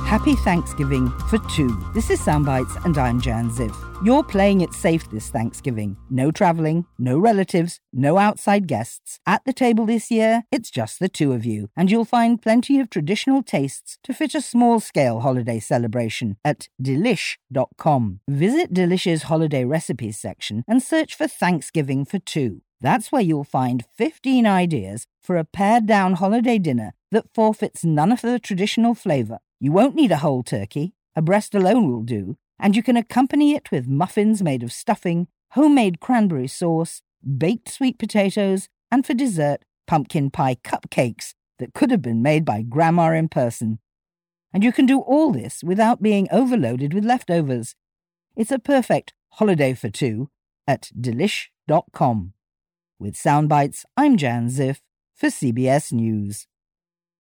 Happy Thanksgiving for two. This is Soundbites and I'm Jan Ziff. You're playing it safe this Thanksgiving. No travelling, no relatives, no outside guests. At the table this year, it's just the two of you, and you'll find plenty of traditional tastes to fit a small-scale holiday celebration at Delish.com. Visit Delish's holiday recipes section and search for Thanksgiving for two. That's where you'll find 15 ideas for a pared-down holiday dinner that forfeits none of the traditional flavour. You won't need a whole turkey. A breast alone will do. And you can accompany it with muffins made of stuffing, homemade cranberry sauce, baked sweet potatoes, and for dessert, pumpkin pie cupcakes that could have been made by Grandma in person. And you can do all this without being overloaded with leftovers. It's a perfect holiday for two at Delish.com. With Soundbites, I'm Jan Ziff for CBS News.